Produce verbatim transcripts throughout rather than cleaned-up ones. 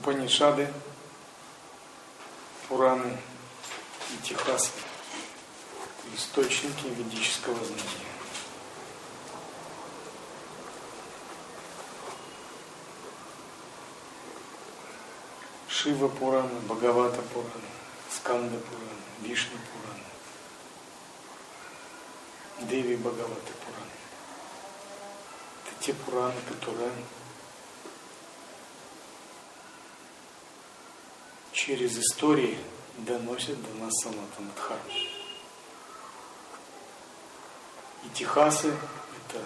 Упанишады, Пураны, Итихасы – источники ведического знания. Шива Пурана, Бхагавата Пурана, Сканда Пурана, Вишну Пурана, Деви Бхагавата Пурана. Это те Пураны, которые через истории доносят до нас Санатана Дхарму. Итихасы – это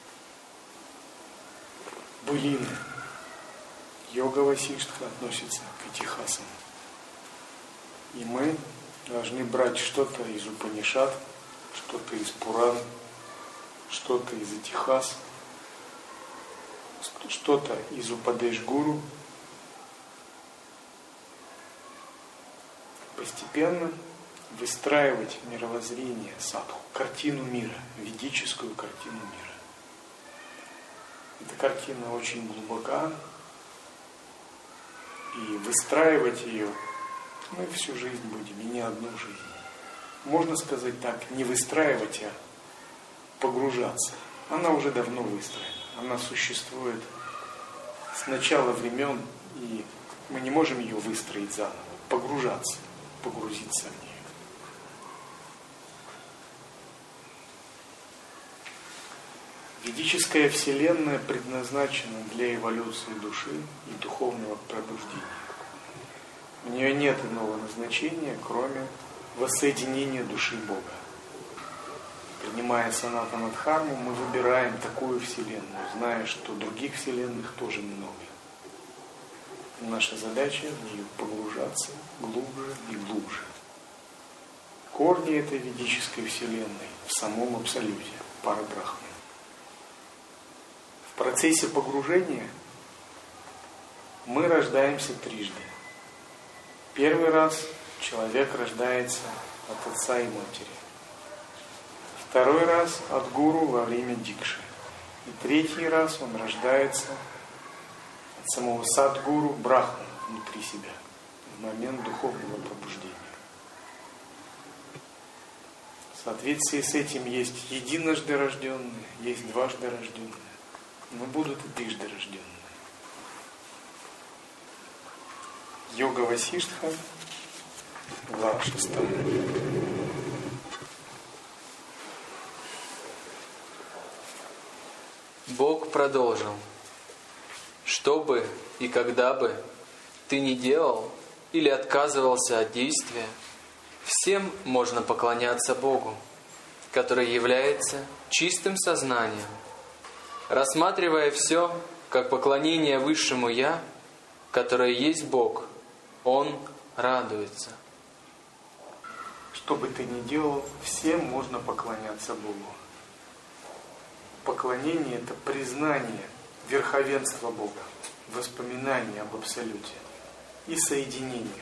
былины. Йога Васиштха относится к итихасам. И мы должны брать что-то из Упанишад, что-то из Пуран, что-то из Итихас, что-то из Упадеш-гуру. Постепенно выстраивать мировоззрение садху, картину мира, ведическую картину мира. Эта картина очень глубока, и выстраивать ее мы всю жизнь будем, и не одну жизнь. Можно сказать так, не выстраивать, а погружаться. Она уже давно выстроена, она существует с начала времен, и мы не можем ее выстроить заново, погружаться. Погрузиться в нее. Ведическая вселенная предназначена для эволюции души и духовного пробуждения. У нее нет иного назначения, кроме воссоединения души Бога. Принимая Санатана Дхарму, мы выбираем такую вселенную, зная, что других вселенных тоже много. Наша задача в нее погружаться глубже и глубже. Корни этой ведической вселенной в самом Абсолюте, Парабрахмане. В процессе погружения мы рождаемся трижды. Первый раз человек рождается от отца и матери. Второй раз от гуру во время дикши. И третий раз он рождается от самого садгуру Брахмана внутри себя, в момент духовного пробуждения. В соответствии с этим есть единожды рожденные, есть дважды рожденные, но будут и трижды рожденные. Йога Васиштха, глава шестая. Бог продолжил. Что бы и когда бы ты ни делал или отказывался от действия, всем можно поклоняться Богу, который является чистым сознанием. Рассматривая все как поклонение Высшему Я, которое есть Бог, Он радуется. Что бы ты ни делал, всем можно поклоняться Богу. Поклонение – это признание верховенства Бога, воспоминание об Абсолюте и соединение.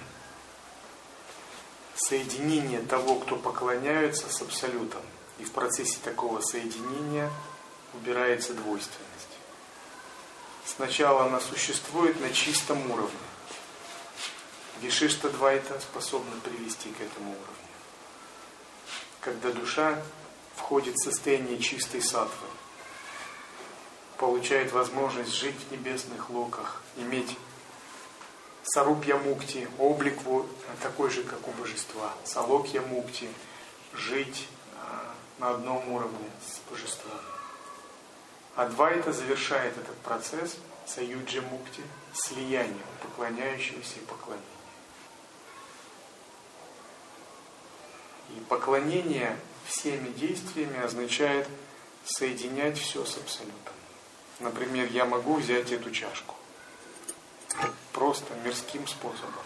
Соединение того, кто поклоняется, с Абсолютом. И в процессе такого соединения убирается двойственность. Сначала она существует на чистом уровне. Вишиштадвайта способна привести к этому уровню. Когда душа входит в состояние чистой саттвы, получает возможность жить в небесных локах, иметь сарупья-мукти, облик такой же, как у божества, салокья-мукти, жить на одном уровне с божеством. Адвайта завершает этот процесс саюджа-мукти, слиянием поклоняющегося и поклонения. И поклонение всеми действиями означает соединять все с Абсолютом. Например, я могу взять эту чашку просто мирским способом.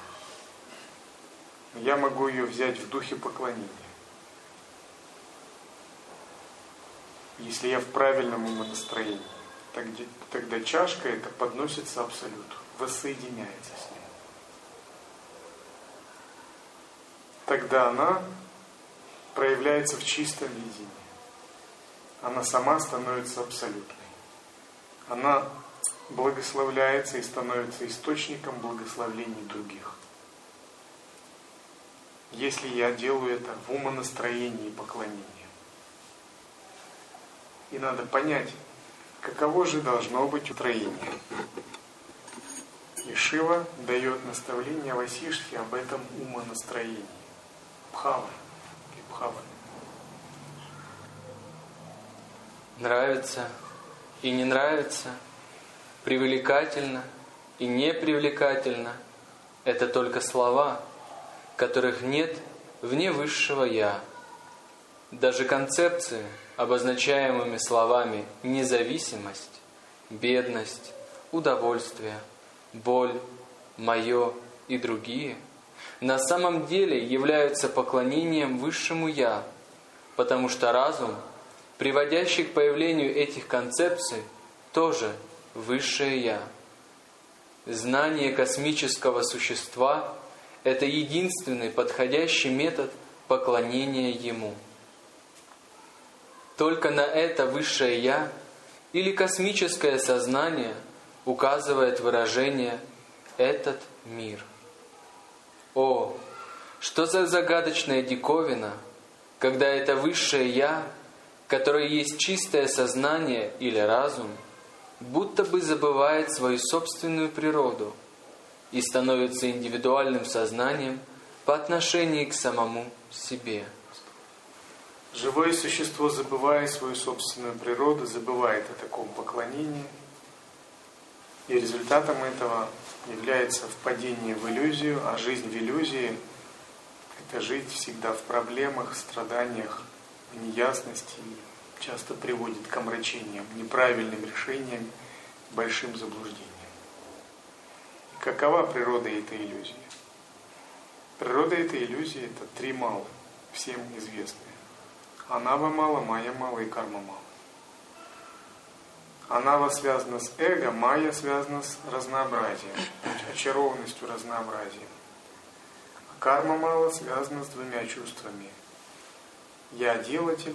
Я могу ее взять в духе поклонения. Если я в правильном умонастроении, тогда чашка эта подносится Абсолюту, воссоединяется с ним. Тогда она проявляется в чистом видении. Она сама становится абсолютной. Она благословляется и становится источником благословлений других. Если я делаю это в умонастроении поклонения. И надо понять, каково же должно быть устроение. И Шива дает наставление Васиштхе об этом умонастроении. Бхава или Бхава. Нравится и не нравится, привлекательно и непривлекательно – это только слова, которых нет вне высшего «Я». Даже концепции, обозначаемыми словами независимость, бедность, удовольствие, боль, мое и другие, на самом деле являются поклонением высшему «Я», потому что разум, приводящий к появлению этих концепций, тоже высшее «Я». Знание космического существа – это единственный подходящий метод поклонения Ему. Только на это высшее «Я» или космическое сознание указывает выражение «этот мир». О, что за загадочная диковина, когда это высшее «Я», которое есть чистое сознание или разум, будто бы забывает свою собственную природу и становится индивидуальным сознанием по отношению к самому себе. Живое существо, забывая свою собственную природу, забывает о таком поклонении, и результатом этого является впадение в иллюзию, а жизнь в иллюзии – это жить всегда в проблемах, страданиях, в неясности, и часто приводит к омрачениям, неправильным решениям, большим заблуждениям. И какова природа этой иллюзии? Природа этой иллюзии – это три мала, всем известные. Анава мало, майя мало и карма мало. Анава связана с эго, майя связана с разнообразием, очарованностью разнообразием. А карма мало связана с двумя чувствами. Я делатель,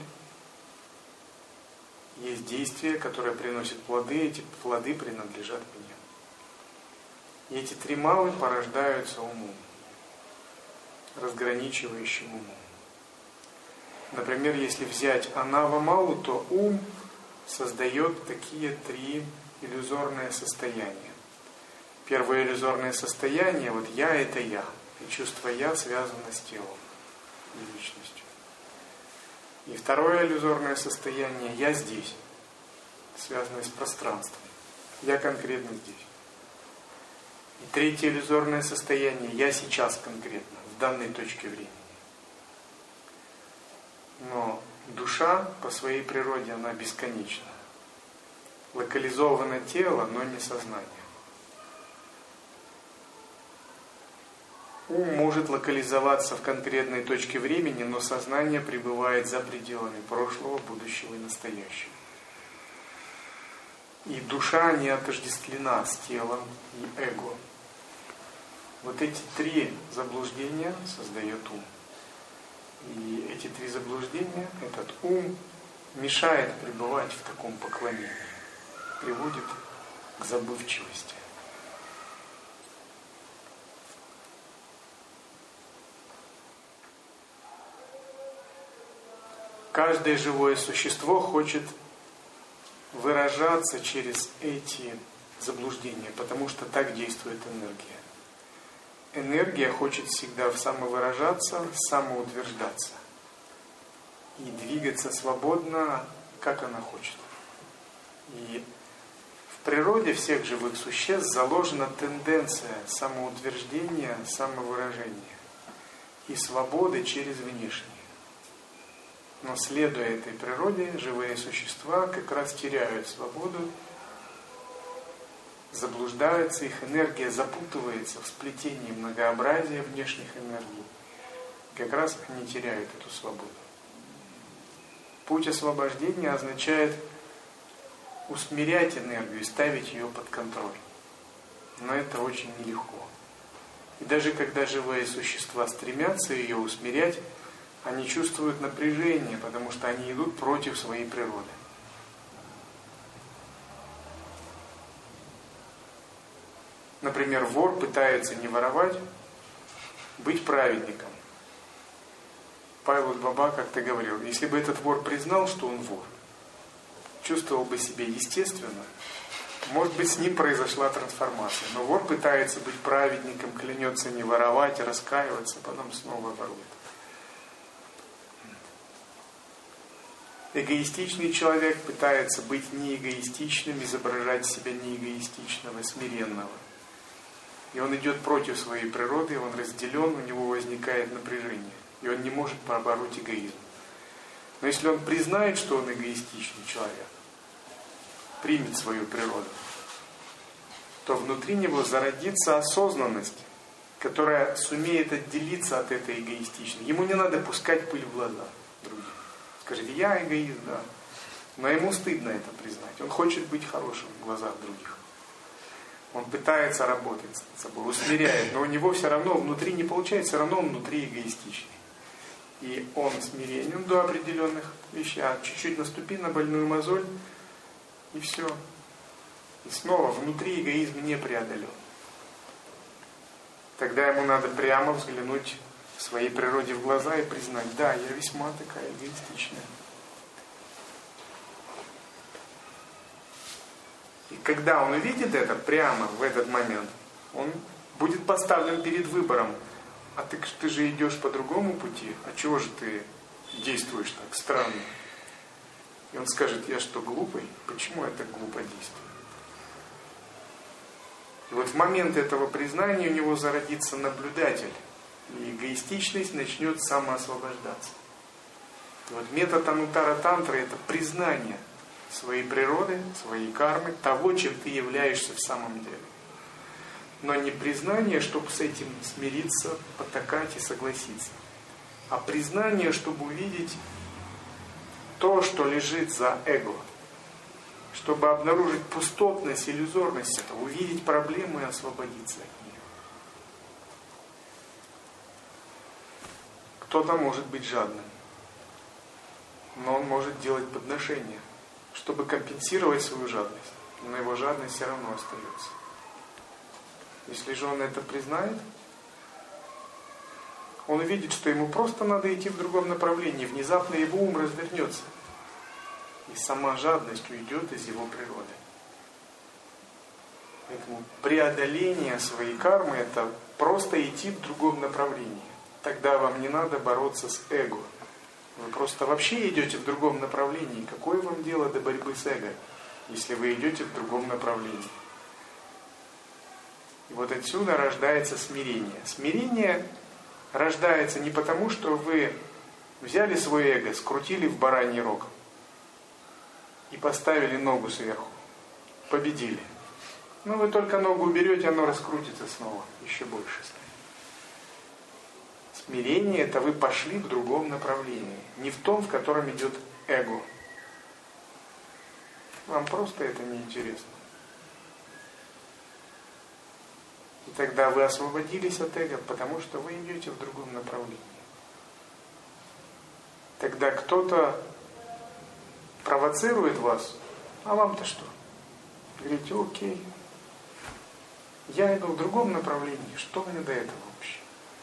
есть действие, которое приносит плоды, эти плоды принадлежат мне. И эти три малы порождаются умом, разграничивающим умом. Например, если взять анава малу, то ум создает такие три иллюзорные состояния. Первое иллюзорное состояние, вот я это я, и чувство я связано с телом и личностью. И второе иллюзорное состояние, я здесь, связанное с пространством, я конкретно здесь. И третье иллюзорное состояние, я сейчас конкретно, в данной точке времени. Но душа по своей природе, она бесконечна. Локализовано тело, но не сознание. Ум может локализоваться в конкретной точке времени, но сознание пребывает за пределами прошлого, будущего и настоящего. И душа не отождествлена с телом и эго. Вот эти три заблуждения создает ум. И эти три заблуждения, этот ум, мешает пребывать в таком поклонении, приводит к забывчивости. Каждое живое существо хочет выражаться через эти заблуждения, потому что так действует энергия. Энергия хочет всегда самовыражаться, самоутверждаться и двигаться свободно, как она хочет. И в природе всех живых существ заложена тенденция самоутверждения, самовыражения и свободы через внешнее. Но следуя этой природе, живые существа как раз теряют свободу, заблуждаются, их энергия запутывается в сплетении многообразия внешних энергий. Как раз они теряют эту свободу. Путь освобождения означает усмирять энергию и ставить ее под контроль. Но это очень нелегко. И даже когда живые существа стремятся ее усмирять, они чувствуют напряжение, потому что они идут против своей природы. Например, вор пытается не воровать, быть праведником. Павел Баба как-то говорил, если бы этот вор признал, что он вор, чувствовал бы себя естественно, может быть, с ним произошла трансформация. Но вор пытается быть праведником, клянется не воровать, раскаиваться, потом снова ворует. Эгоистичный человек пытается быть неэгоистичным, изображать себя неэгоистичного, смиренного. И он идет против своей природы, он разделен, у него возникает напряжение. И он не может побороть эгоизм. Но если он признает, что он эгоистичный человек, примет свою природу, то внутри него зародится осознанность, которая сумеет отделиться от этой эгоистичной. Ему не надо пускать пыль в глаза другим. Скажите, я эгоист, да. Но ему стыдно это признать. Он хочет быть хорошим в глазах других. Он пытается работать над собой, усмиряет, но у него все равно внутри не получается, все равно он внутри эгоистичный. И он смиренен до определенных вещей, а чуть-чуть наступи на больную мозоль, и все. И снова внутри эгоизм не преодолен. Тогда ему надо прямо взглянуть в своей природе в глаза и признать, да, я весьма такая эгоистичная. И когда он увидит это прямо в этот момент, он будет поставлен перед выбором. А ты, ты же идешь по другому пути, а чего же ты действуешь так странно? И он скажет, я что, глупый? Почему я так глупо действую? И вот в момент этого признания у него зародится наблюдатель, и эгоистичность начнет самоосвобождаться. И вот метод Анутара Тантры — это признание своей природы, своей кармы, того, чем ты являешься в самом деле. Но не признание, чтобы с этим смириться, потакать и согласиться, а признание, чтобы увидеть то, что лежит за эго, чтобы обнаружить пустотность, иллюзорность этого, увидеть проблему и освободиться от нее. Кто-то может быть жадным, но он может делать подношения, чтобы компенсировать свою жадность, но его жадность все равно остается. Если же он это признает, он увидит, что ему просто надо идти в другом направлении. Внезапно его ум развернется. И сама жадность уйдет из его природы. Поэтому преодоление своей кармы — это просто идти в другом направлении. Тогда вам не надо бороться с эго. Вы просто вообще идете в другом направлении. Какое вам дело до борьбы с эго, если вы идете в другом направлении? И вот отсюда рождается смирение. Смирение рождается не потому, что вы взяли свое эго, скрутили в бараний рог и поставили ногу сверху, победили. Но вы только ногу уберете, оно раскрутится снова, еще больше станет. Смирение — это вы пошли в другом направлении, не в том, в котором идет эго. Вам просто это не интересно. И тогда вы освободились от эго, потому что вы идете в другом направлении. Тогда кто-то провоцирует вас, а вам-то что? Говорите, окей, я иду в другом направлении, что мне до этого вообще?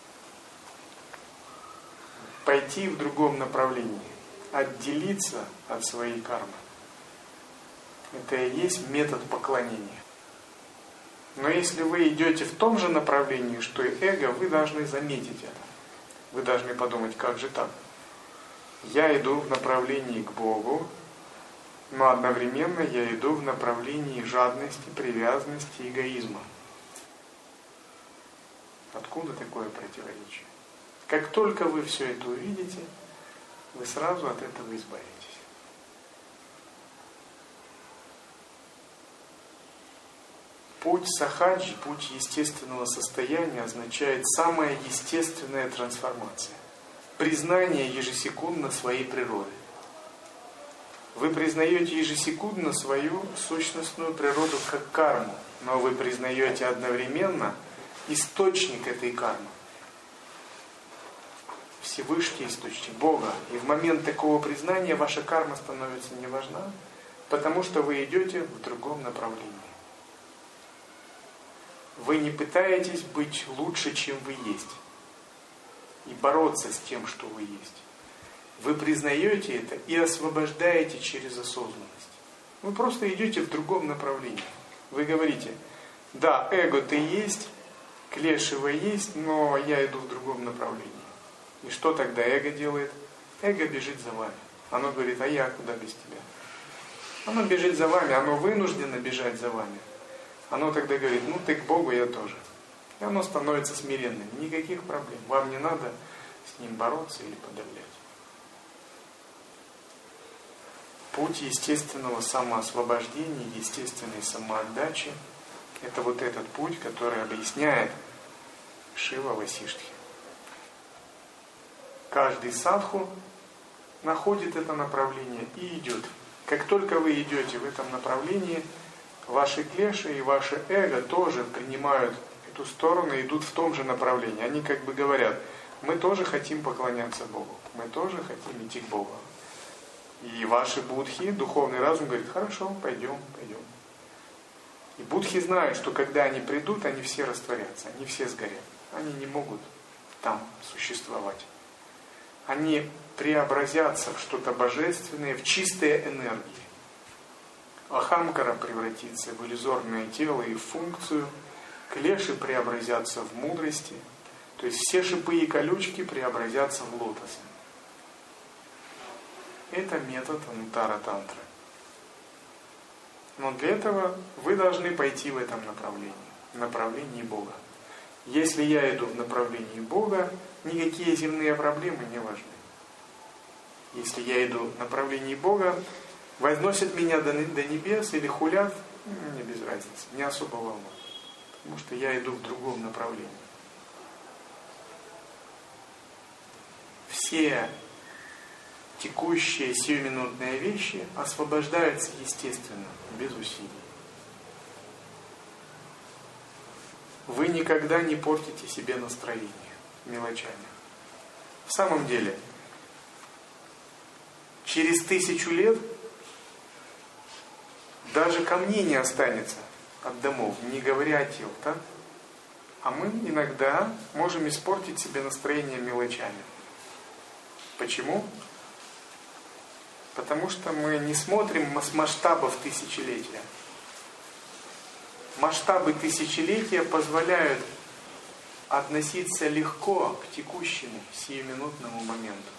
Пойти в другом направлении, отделиться от своей кармы — это и есть метод поклонения. Но если вы идете в том же направлении, что и эго, вы должны заметить это. Вы должны подумать, как же так? Я иду в направлении к Богу, но одновременно я иду в направлении жадности, привязанности, эгоизма. Откуда такое противоречие? Как только вы все это увидите, вы сразу от этого избавитесь. Путь сахаджи, путь естественного состояния, означает самая естественная трансформация. Признание ежесекундно своей природы. Вы признаете ежесекундно свою сущностную природу как карму, но вы признаете одновременно источник этой кармы. Всевышний источник, Бога. И в момент такого признания ваша карма становится не важна, потому что вы идете в другом направлении. Вы не пытаетесь быть лучше, чем вы есть, и бороться с тем, что вы есть. Вы признаете это и освобождаете через осознанность. Вы просто идете в другом направлении. Вы говорите: да, эго-то есть, клешево есть, но я иду в другом направлении. И что тогда эго делает? Эго бежит за вами. Оно говорит: а я куда без тебя? Оно бежит за вами, оно вынуждено бежать за вами. Оно тогда говорит: ну ты к Богу, я тоже. И оно становится смиренным. Никаких проблем. Вам не надо с ним бороться или подавлять. Путь естественного самоосвобождения, естественной самоотдачи – это вот этот путь, который объясняет Шива Васиштхи. Каждый садху находит это направление и идет. Как только вы идете в этом направлении, ваши клеши и ваше эго тоже принимают эту сторону и идут в том же направлении. Они как бы говорят: мы тоже хотим поклоняться Богу, мы тоже хотим идти к Богу. И ваши будхи, духовный разум говорит: хорошо, пойдем, пойдем. И будхи знают, что когда они придут, они все растворятся, они все сгорят. Они не могут там существовать. Они преобразятся в что-то божественное, в чистые энергии. Ахамкара превратится в иллюзорное тело и в функцию. Клеши преобразятся в мудрости. То есть все шипы и колючки преобразятся в лотосы. Это метод Анутара-тантры. Но для этого вы должны пойти в этом направлении, в направлении Бога. Если я иду в направлении Бога, никакие земные проблемы не важны. Если я иду в направлении Бога, возносят меня до небес или хулят, мне без разницы, не особо волнует. Потому что я иду в другом направлении. Все текущие сиюминутные вещи освобождаются естественно, без усилий. Вы никогда не портите себе настроение мелочами. В самом деле, через тысячу лет даже камней не останется от домов, не говоря о телах, да? А мы иногда можем испортить себе настроение мелочами. Почему? Потому что мы не смотрим с масштабов тысячелетия. Масштабы тысячелетия позволяют относиться легко к текущему, сиюминутному моменту.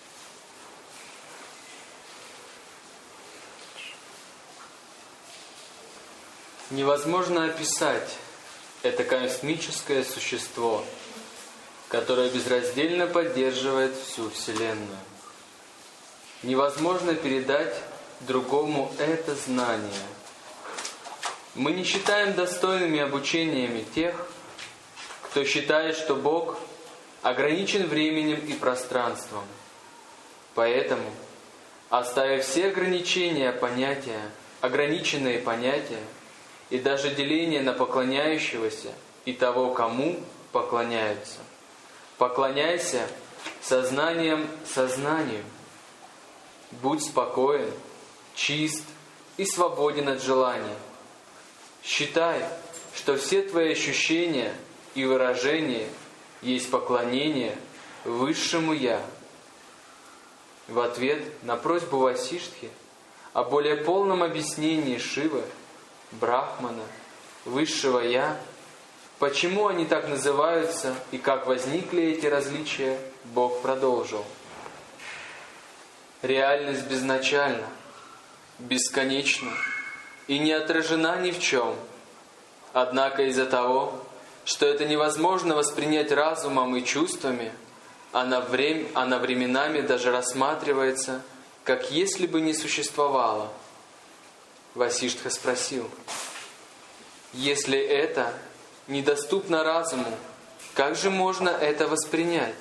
Невозможно описать это космическое существо, которое безраздельно поддерживает всю Вселенную. Невозможно передать другому это знание. Мы не считаем достойными обучениями тех, кто считает, что Бог ограничен временем и пространством. Поэтому, оставив все ограничения понятия, ограниченные понятия и даже деление на поклоняющегося и того, кому поклоняются, поклоняйся сознанием сознанию. Будь спокоен, чист и свободен от желаний. Считай, что все твои ощущения и выражения есть поклонение Высшему Я. В ответ на просьбу Васиштхи о более полном объяснении Шивы, Брахмана, Высшего Я, почему они так называются и как возникли эти различия, Бог продолжил. Реальность безначальна, бесконечна и не отражена ни в чем. Однако из-за того, что это невозможно воспринять разумом и чувствами, она, время, она временами даже рассматривается, как если бы не существовала. Васиштха спросил: если это недоступно разуму, как же можно это воспринять?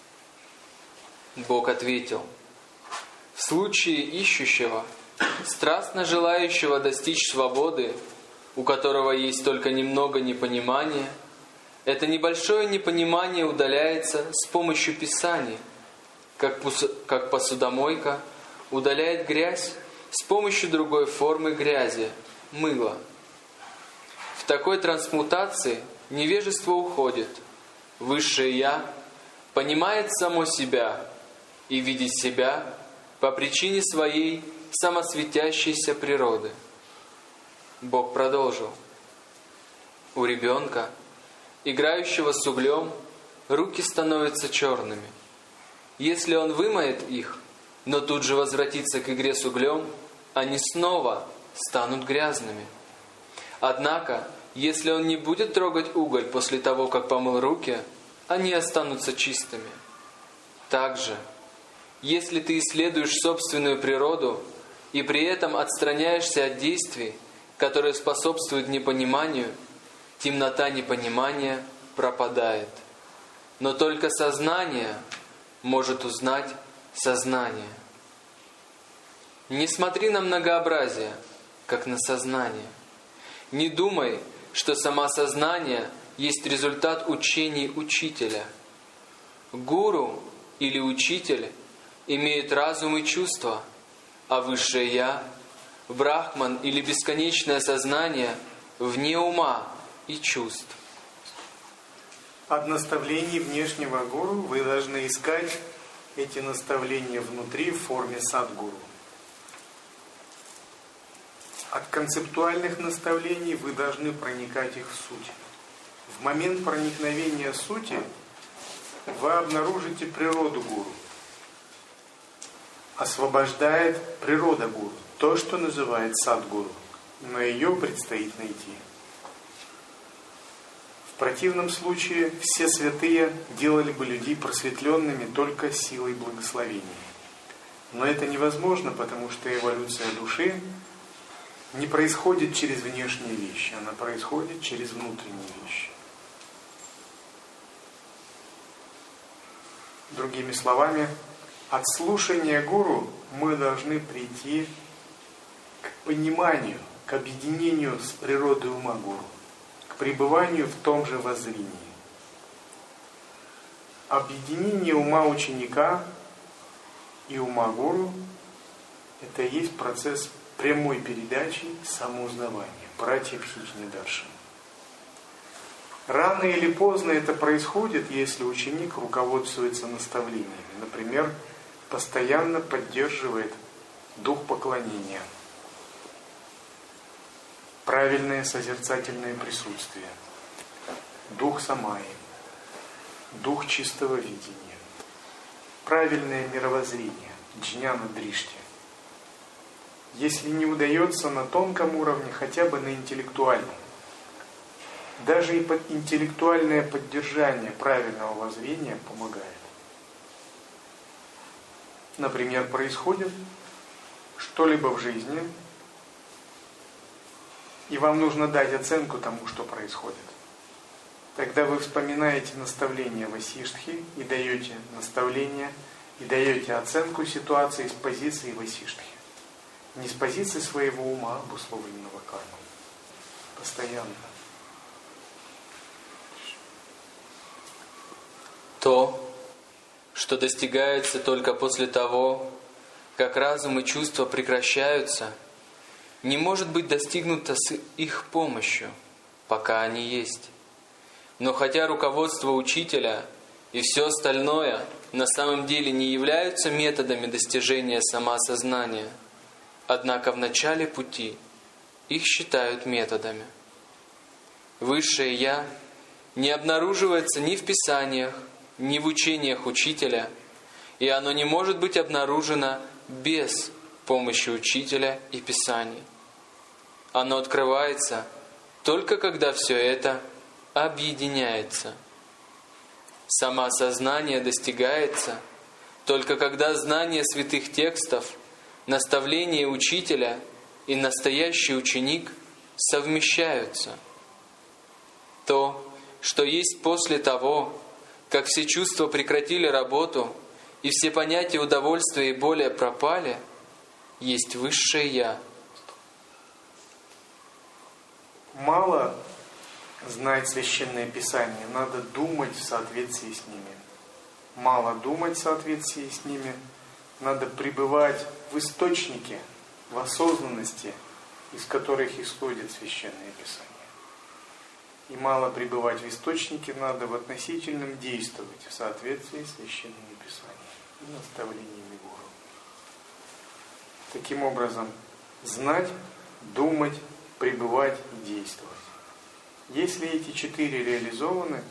Бог ответил: в случае ищущего, страстно желающего достичь свободы, у которого есть только немного непонимания, это небольшое непонимание удаляется с помощью Писания, как, пус... как посудомойка удаляет грязь с помощью другой формы грязи – мыла. В такой трансмутации невежество уходит. Высшее Я понимает само себя и видит себя по причине своей самосветящейся природы. Бог продолжил. У ребенка, играющего с углем, руки становятся черными. Если он вымоет их, но тут же возвратится к игре с углем, они снова станут грязными. Однако, если он не будет трогать уголь после того, как помыл руки, они останутся чистыми. Также, если ты исследуешь собственную природу и при этом отстраняешься от действий, которые способствуют непониманию, темнота непонимания пропадает. Но только сознание может узнать сознание. Не смотри на многообразие, как на сознание. Не думай, что самосознание есть результат учений учителя. Гуру или учитель имеет разум и чувства, а высшее Я, брахман или бесконечное сознание вне ума и чувств. От наставлений внешнего гуру вы должны искать эти наставления внутри в форме садгуру. От концептуальных наставлений вы должны проникать их в суть. В момент проникновения сути вы обнаружите природу гуру. Освобождает природа гуру, то, что называет садгуру, но ее предстоит найти. В противном случае все святые делали бы людей просветленными только силой благословения. Но это невозможно, потому что эволюция души не происходит через внешние вещи, она происходит через внутренние вещи. Другими словами, от слушания гуру мы должны прийти к пониманию, к объединению с природой ума гуру, к пребыванию в том же воззрении. Объединение ума ученика и ума гуру – это и есть процесс прямой передачи самоузнавания, пратьябхични-даршана. Рано или поздно это происходит, если ученик руководствуется наставлениями. Например, постоянно поддерживает дух поклонения, правильное созерцательное присутствие, дух самаи, дух чистого видения, правильное мировоззрение, джняна-дришти. Если не удается на тонком уровне, хотя бы на интеллектуальном. Даже и под интеллектуальное поддержание правильного воззрения помогает. Например, происходит что-либо в жизни, и вам нужно дать оценку тому, что происходит. Тогда вы вспоминаете наставления Васиштхи и даете наставления, и даете оценку ситуации с позиции Васиштхи. Не с позиции своего ума, обусловленного кармой. Постоянно. То, что достигается только после того, как разум и чувства прекращаются, не может быть достигнуто с их помощью, пока они есть. Но хотя руководство учителя и все остальное на самом деле не являются методами достижения самоосознания, однако в начале пути их считают методами. Высшее Я не обнаруживается ни в Писаниях, ни в учениях учителя, и оно не может быть обнаружено без помощи учителя и Писаний. Оно открывается только когда все это объединяется. Самоосознание достигается только когда знание святых текстов, наставление учителя и настоящий ученик совмещаются. То, что есть после того, как все чувства прекратили работу и все понятия удовольствия и боли пропали, есть Высшее Я. Мало знать Священное Писание, надо думать в соответствии с ними. Мало думать в соответствии с ними, надо пребывать в источнике, в осознанности, из которых исходит Священное Писание. И мало пребывать в источнике, надо в относительном действовать в соответствии с священными писаниями и наставлениями Гуру. Таким образом, знать, думать, пребывать и действовать. Если эти четыре реализованы,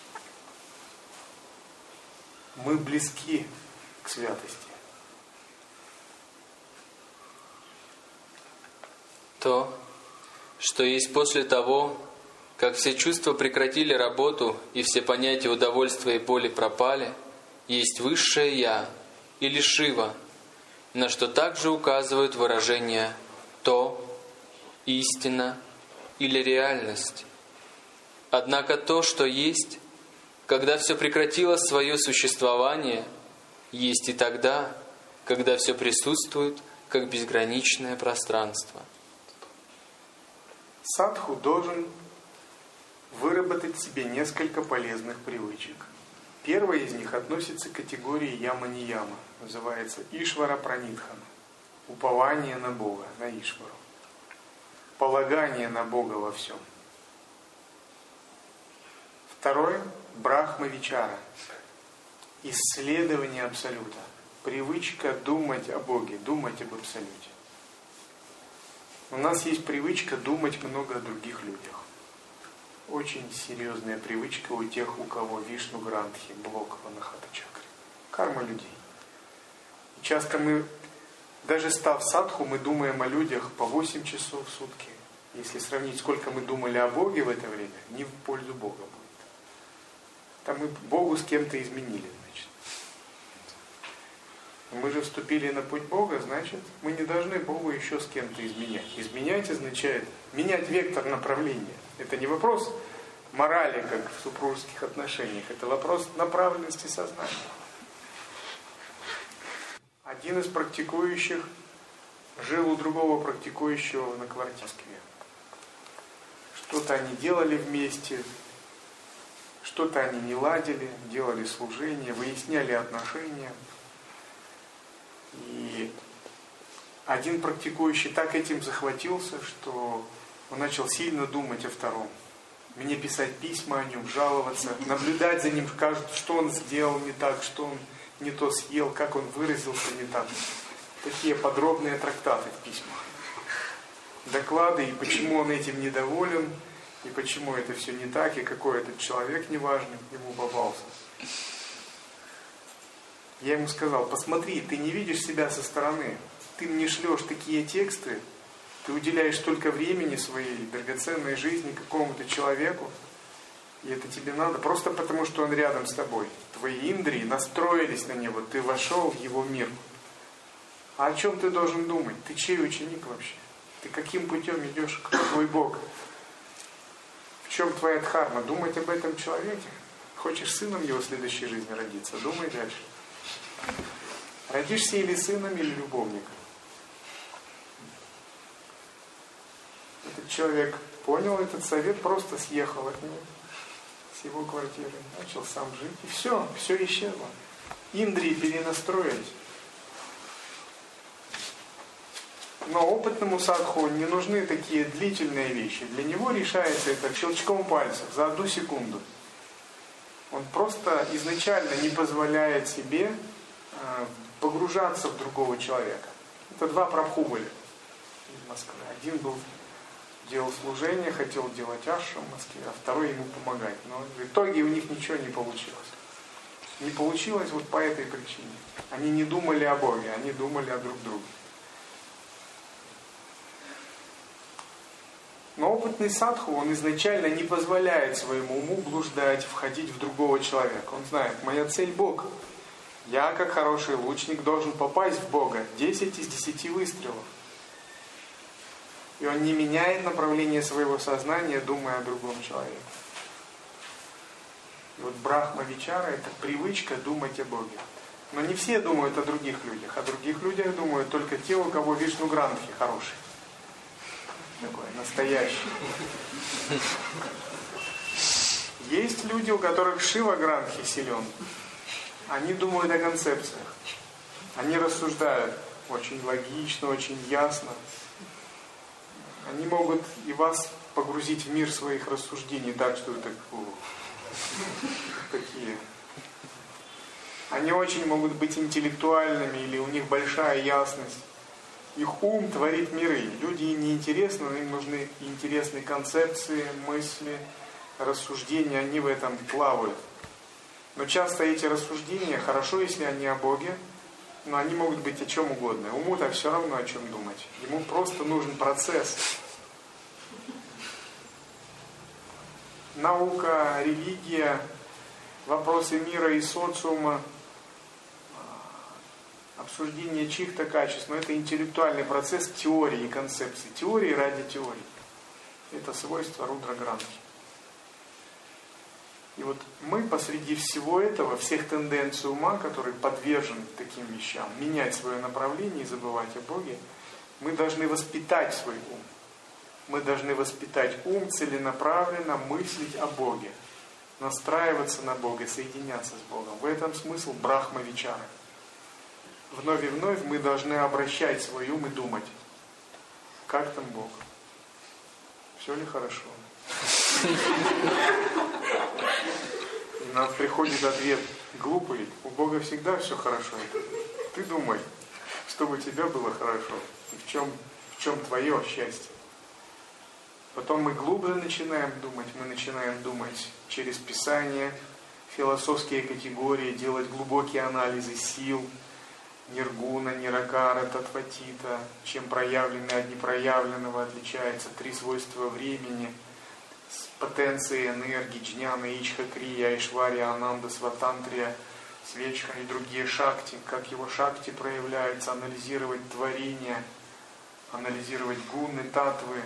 мы близки к святости. То, что есть после того, как все чувства прекратили работу и все понятия удовольствия и боли пропали, есть высшее Я или Шива, на что также указывают выражения «то», «истина» или «реальность». Однако то, что есть, когда все прекратило свое существование, есть и тогда, когда все присутствует как безграничное пространство. Садху должен выработать себе несколько полезных привычек. Первая из них относится к категории яма-нияма, называется Ишвара Пранитхана, упование на Бога, на Ишвару, полагание на Бога во всем. Второе – Брахма-вичара, исследование Абсолюта, привычка думать о Боге, думать об Абсолюте. У нас есть привычка думать много о других людях. Очень серьезная привычка у тех, у кого Вишну Грантхи, блок в Анахата чакре. Карма людей. И часто мы, даже став садху, мы думаем о людях по восемь часов в сутки. Если сравнить, сколько мы думали о Боге в это время, не в пользу Бога будет. Там мы Богу с кем-то изменили, значит. Мы же вступили на путь Бога, значит, мы не должны Богу еще с кем-то изменять. Изменять означает менять вектор направления. Это не вопрос морали, как в супружеских отношениях. Это вопрос направленности сознания. Один из практикующих жил у другого практикующего на квартире в Москве. Что-то они делали вместе, что-то они не ладили, делали служение, выясняли отношения. И один практикующий так этим захватился, что он начал сильно думать о втором. Мне писать письма о нем, жаловаться, наблюдать за ним, что он сделал не так, что он не то съел, как он выразился не так. Такие подробные трактаты в письмах. Доклады, и почему он этим недоволен, и почему это все не так, и какой этот человек неважный ему попался. Я ему сказал: посмотри, ты не видишь себя со стороны. Ты мне шлешь такие тексты, ты уделяешь столько времени своей драгоценной жизни какому-то человеку, и это тебе надо просто потому, что он рядом с тобой. Твои индрии настроились на него, ты вошел в его мир. А о чем ты должен думать? Ты чей ученик вообще? Ты каким путем идешь? Кто твой Бог? В чем твоя дхарма? Думать об этом человеке? Хочешь сыном его в следующей жизни родиться? Думай дальше. Родишься или сыном, или любовником. Этот человек понял этот совет, просто съехал от него, с его квартиры, начал сам жить, и все, все исчезло. Индрии перенастроились. Но опытному садху не нужны такие длительные вещи. Для него решается это щелчком пальцев за одну секунду. Он просто изначально не позволяет себе погружаться в другого человека. Это два прабху были из Москвы. Один был, делал служение, хотел делать ашрам в Москве, а второй ему помогать. Но в итоге у них ничего не получилось. Не получилось вот по этой причине. Они не думали о Боге, они думали о друг друге. Но опытный садху, он изначально не позволяет своему уму блуждать, входить в другого человека. Он знает, моя цель Бог. Я, как хороший лучник, должен попасть в Бога. Десять из десяти выстрелов. И он не меняет направление своего сознания, думая о другом человеке. И вот Брахма-вичара – это привычка думать о Боге. Но не все думают о других людях. О других людях думают только те, у кого Вишну Грантхи хороший. Такой настоящий. Есть люди, у которых Шива Грантхи силен. Они думают о концепциях. Они рассуждают очень логично, очень ясно. Они могут и вас погрузить в мир своих рассуждений так, что это такие. Они очень могут быть интеллектуальными, или у них большая ясность. Их ум творит миры. Люди не интересны, но им нужны интересные концепции, мысли, рассуждения, они в этом плавают. Но часто эти рассуждения, хорошо, если они о Боге, но они могут быть о чем угодно. Уму-то все равно о чем думать. Ему просто нужен процесс. Наука, религия, вопросы мира и социума, обсуждение чьих-то качеств, но это интеллектуальный процесс теории и концепции. Теории ради теории. Это свойство Рудра Гранхи. И вот мы посреди всего этого, всех тенденций ума, который подвержен таким вещам, менять свое направление и забывать о Боге, мы должны воспитать свой ум. Мы должны воспитать ум, целенаправленно мыслить о Боге, настраиваться на Бога, соединяться с Богом. В этом смысл брахма-вичары. Вновь и вновь мы должны обращать свой ум и думать, как там Бог? Все ли хорошо? И нам приходит ответ глупый, у Бога всегда все хорошо. Ты думай, чтобы у тебя было хорошо, и в чем, в чем твое счастье. Потом мы глубже начинаем думать, мы начинаем думать через Писание, философские категории, делать глубокие анализы сил, ниргуна, ниракара, татватита, чем проявленное от непроявленного отличается, три свойства времени, потенции энергии, джняна, ичха, крия, айшвария, ананда, сватантрия, свечха и другие шакти, как его шакти проявляются, анализировать творение, анализировать гуны, татвы,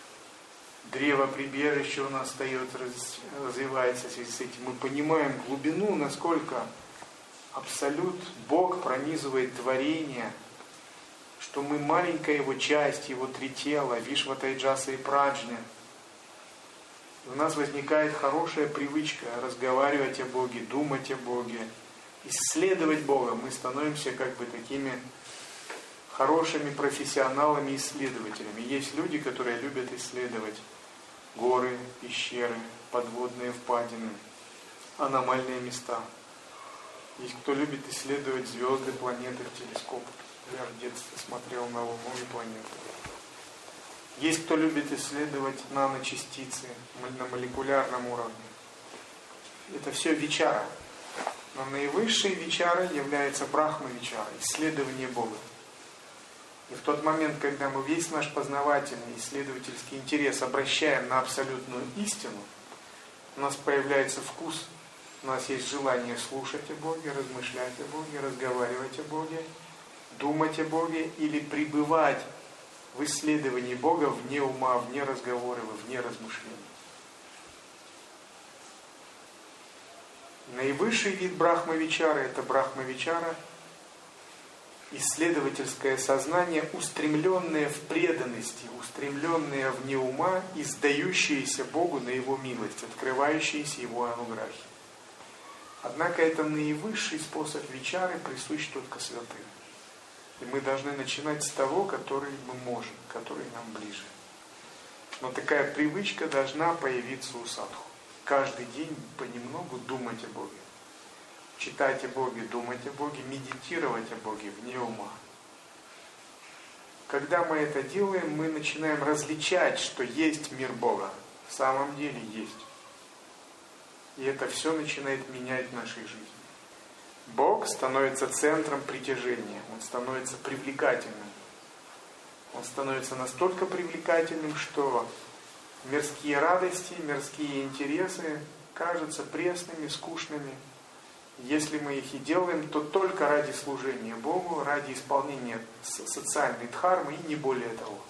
древо прибежище у нас встает, развивается в связи с этим. Мы понимаем глубину, насколько Абсолют, Бог пронизывает творение, что мы маленькая его часть, его три тела, Вишва, Тайджаса и Праджня. У нас возникает хорошая привычка разговаривать о Боге, думать о Боге, исследовать Бога. Мы становимся как бы такими хорошими профессионалами, исследователями. Есть люди, которые любят исследовать горы, пещеры, подводные впадины, аномальные места. Есть кто любит исследовать звезды, планеты в телескоп. Я в детстве смотрел на Луну и планеты. Есть кто любит исследовать наночастицы на молекулярном уровне. Это все вичара. Но наивысшей вичарой является брахма-вичара, исследование Бога. И в тот момент, когда мы весь наш познавательный, исследовательский интерес обращаем на абсолютную истину, у нас появляется вкус, у нас есть желание слушать о Боге, размышлять о Боге, разговаривать о Боге, думать о Боге или пребывать в исследовании Бога вне ума, вне разговора, вне размышлений. Наивысший вид брахма-вичара – это брахма-вичара, исследовательское сознание, устремленное в преданности, устремленное вне ума и сдающееся Богу на Его милость, открывающееся Его ануграхи. Однако это наивысший способ вичары, присущ только святым. И мы должны начинать с того, который мы можем, который нам ближе. Но такая привычка должна появиться у садху. Каждый день понемногу думать о Боге. Читать о Боге, думать о Боге, медитировать о Боге вне ума. Когда мы это делаем, мы начинаем различать, что есть мир Бога. В самом деле есть. И это все начинает менять в нашей жизни. Бог становится центром притяжения, Он становится привлекательным. Он становится настолько привлекательным, что мирские радости, мирские интересы кажутся пресными, скучными. Если мы их и делаем, то только ради служения Богу, ради исполнения социальной дхармы и не более того.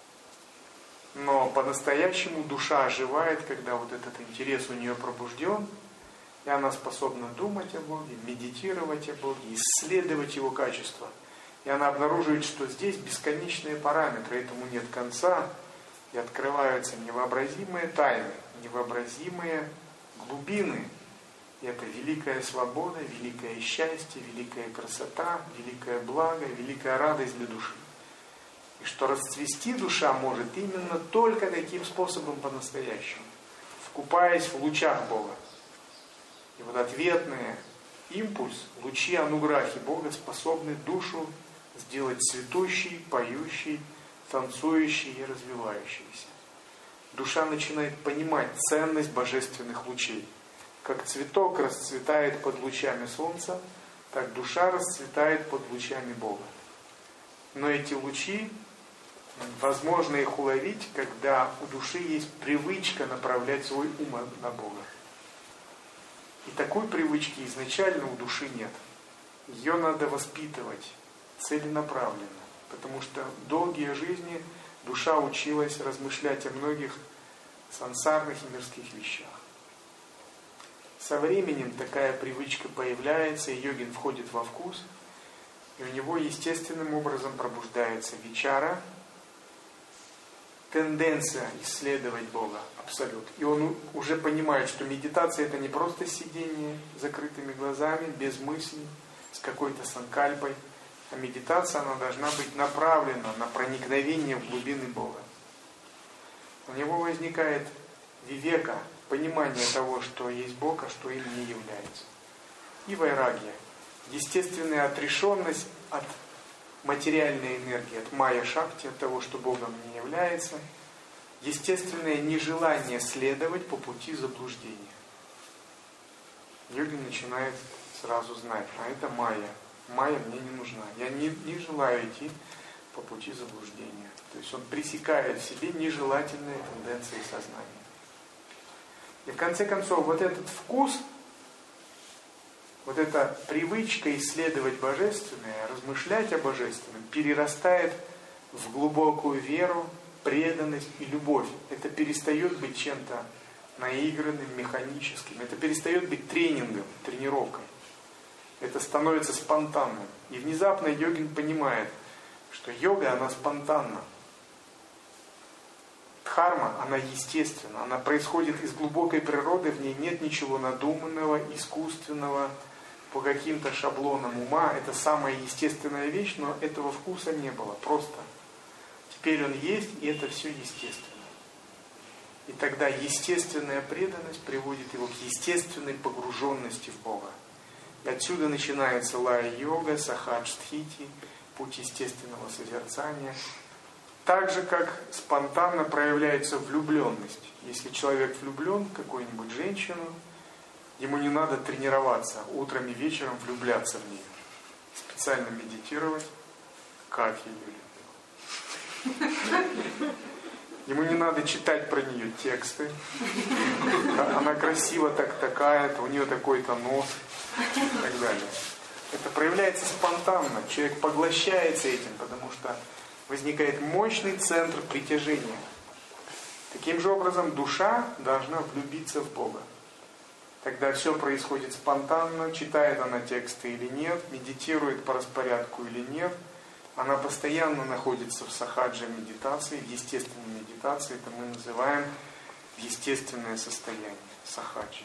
Но по-настоящему душа оживает, когда вот этот интерес у нее пробужден, и она способна думать о Боге, медитировать о Боге, исследовать Его качества. И она обнаруживает, что здесь бесконечные параметры, этому нет конца, и открываются невообразимые тайны, невообразимые глубины. И это великая свобода, великое счастье, великая красота, великое благо, великая радость для души. И что расцвести душа может именно только таким способом по-настоящему, вкупаясь в лучах Бога. И вот ответные импульс, лучи ануграхи Бога способны душу сделать цветущей, поющей, танцующей и развивающейся. Душа начинает понимать ценность божественных лучей. Как цветок расцветает под лучами солнца, так душа расцветает под лучами Бога. Но эти лучи, возможно их уловить, когда у души есть привычка направлять свой ум на Бога. И такой привычки изначально у души нет. Ее надо воспитывать целенаправленно, потому что долгие жизни душа училась размышлять о многих сансарных и мирских вещах. Со временем такая привычка появляется, и йогин входит во вкус, и у него естественным образом пробуждается вичара, тенденция исследовать Бога, абсолют. И он уже понимает, что медитация это не просто сидение с закрытыми глазами, без мыслей, с какой-то санкальпой, а медитация она должна быть направлена на проникновение в глубины Бога. У него возникает вивека, понимание того, что есть Бог, а что им не является. И вайрагья, естественная отрешенность от материальной энергии, от майя-шакти, от того, что Богом не является, естественное нежелание следовать по пути заблуждения. Йогин начинает сразу знать, а это майя. Майя мне не нужна. Я не, не желаю идти по пути заблуждения. То есть он пресекает в себе нежелательные тенденции сознания. И в конце концов, вот этот вкус, вот эта привычка исследовать Божественное, размышлять о Божественном, перерастает в глубокую веру, преданность и любовь. Это перестает быть чем-то наигранным, механическим. Это перестает быть тренингом, тренировкой. Это становится спонтанным. И внезапно йогин понимает, что йога, она спонтанна. Дхарма, она естественна. Она происходит из глубокой природы, в ней нет ничего надуманного, искусственного, по каким-то шаблонам ума. Это самая естественная вещь, но этого вкуса не было. Просто теперь он есть, и это все естественно. И тогда естественная преданность приводит его к естественной погруженности в Бога. И отсюда начинается лая-йога, сахадж-стхити, путь естественного созерцания. Так же, как спонтанно проявляется влюбленность. Если человек влюблен в какую-нибудь женщину, ему не надо тренироваться, утром и вечером влюбляться в нее. Специально медитировать, как я ее люблю. Ему не надо читать про нее тексты. Она красива так такая-то, у нее такой-то нос и так далее. Это проявляется спонтанно. Человек поглощается этим, потому что возникает мощный центр притяжения. Таким же образом, душа должна влюбиться в Бога. Тогда все происходит спонтанно, читает она тексты или нет, медитирует по распорядку или нет. Она постоянно находится в сахаджа медитации, в естественной медитации. Это мы называем естественное состояние, сахаджи.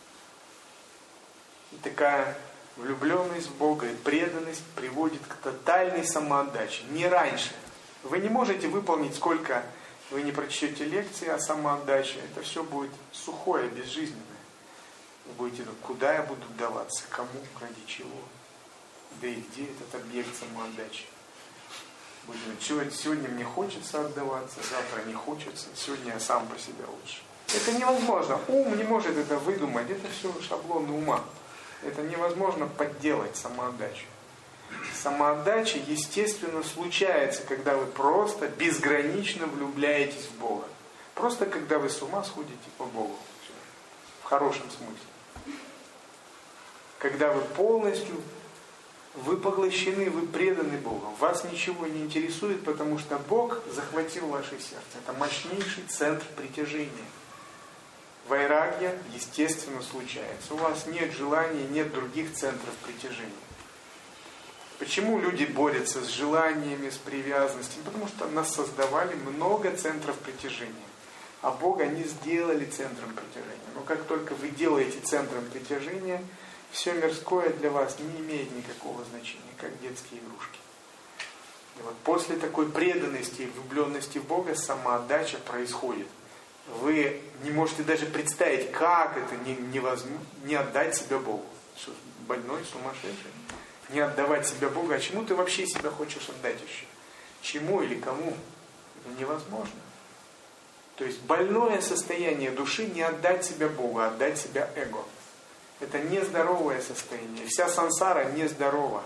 И такая влюбленность в Бога и преданность приводит к тотальной самоотдаче. Не раньше. Вы не можете выполнить, сколько вы не прочтете лекции о самоотдаче. Это все будет сухое, безжизненное. Вы будете думать, куда я буду отдаваться, кому, ради чего. Да и где этот объект самоотдачи. Будете думать, сегодня мне хочется отдаваться, завтра не хочется, сегодня я сам по себе лучше. Это невозможно. Ум не может это выдумать. Это все шаблоны ума. Это невозможно подделать самоотдачу. Самоотдача, естественно, случается, когда вы просто безгранично влюбляетесь в Бога. Просто когда вы с ума сходите по Богу. В хорошем смысле. Когда вы полностью, вы поглощены, вы преданы Богу. Вас ничего не интересует, потому что Бог захватил ваше сердце. Это мощнейший центр притяжения. Вайрагья, естественно, случается. У вас нет желания, нет других центров притяжения. Почему люди борются с желаниями, с привязанностью? Потому что нас создавали много центров притяжения. А Бога не сделали центром притяжения. Но как только вы делаете центром притяжения, все мирское для вас не имеет никакого значения, как детские игрушки. И вот после такой преданности и влюбленности в Бога самоотдача происходит. Вы не можете даже представить, как это не, невозможно, не отдать себя Богу. Что, больной, сумасшедший? Не отдавать себя Богу. А чему ты вообще себя хочешь отдать еще? Чему или кому? Это невозможно. То есть больное состояние души не отдать себя Богу, а отдать себя эго. Это нездоровое состояние. Вся сансара нездорова.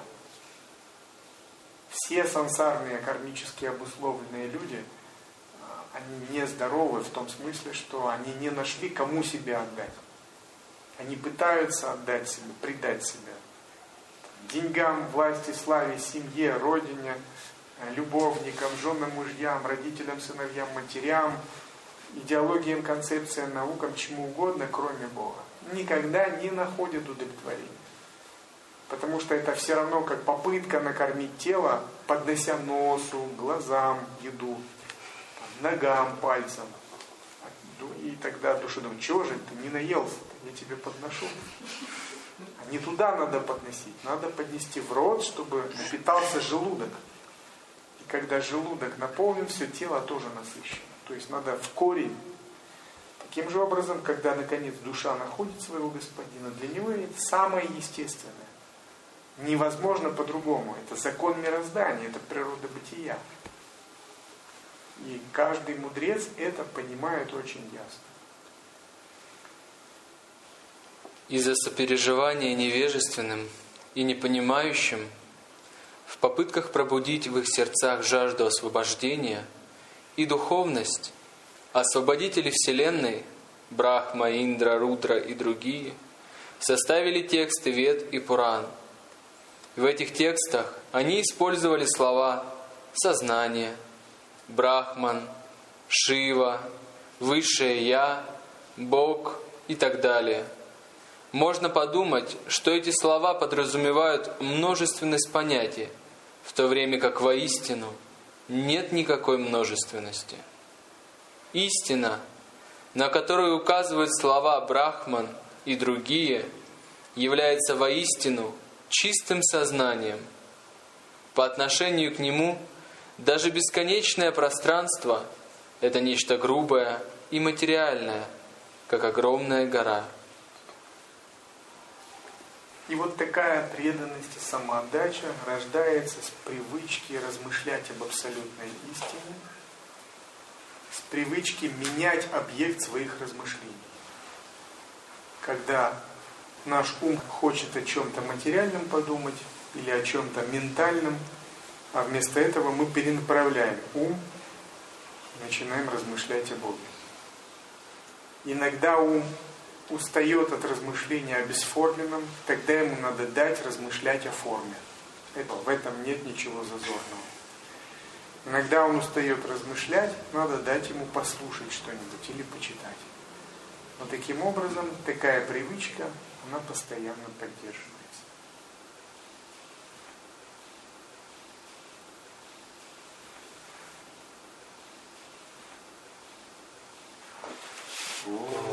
Все сансарные, кармически обусловленные люди, они нездоровы в том смысле, что они не нашли, кому себя отдать. Они пытаются отдать себя, предать себя. Деньгам, власти, славе, семье, родине, любовникам, женам, мужьям, родителям, сыновьям, матерям, идеологиям, концепциям, наукам, чему угодно, кроме Бога. Никогда не находят удовлетворения. Потому что это все равно как попытка накормить тело, поднося носу, глазам еду, ногам, пальцам. И тогда душа думает, чего же ты не наелся-то, я тебе подношу. А не туда надо подносить, надо поднести в рот, чтобы напитался желудок. И когда желудок наполнен, все тело тоже насыщено. То есть надо в корень. Таким же образом, когда наконец душа находит своего господина, для него это самое естественное. Невозможно по-другому. Это закон мироздания, это природа бытия. И каждый мудрец это понимает очень ясно. Из-за сопереживания невежественным и непонимающим, в попытках пробудить в их сердцах жажду освобождения и духовность, освободители Вселенной, Брахма, Индра, Рудра и другие, составили тексты Вед и Пуран. В этих текстах они использовали слова «сознание», «брахман», «шива», «высшее я», «бог» и так далее. Можно подумать, что эти слова подразумевают множественность понятий, в то время как воистину нет никакой множественности. Истина, на которую указывают слова «брахман» и другие, является воистину чистым сознанием. По отношению к нему даже бесконечное пространство – это нечто грубое и материальное, как огромная гора. И вот такая преданность и самоотдача рождается с привычки размышлять об абсолютной истине, с привычки менять объект своих размышлений. Когда наш ум хочет о чем-то материальном подумать или о чем-то ментальном, а вместо этого мы перенаправляем ум и начинаем размышлять о Боге. Иногда ум устает от размышления о бесформенном, тогда ему надо дать размышлять о форме. Это, в этом нет ничего зазорного. Иногда он устает размышлять, надо дать ему послушать что-нибудь или почитать. Но таким образом, такая привычка, она постоянно поддерживается. О.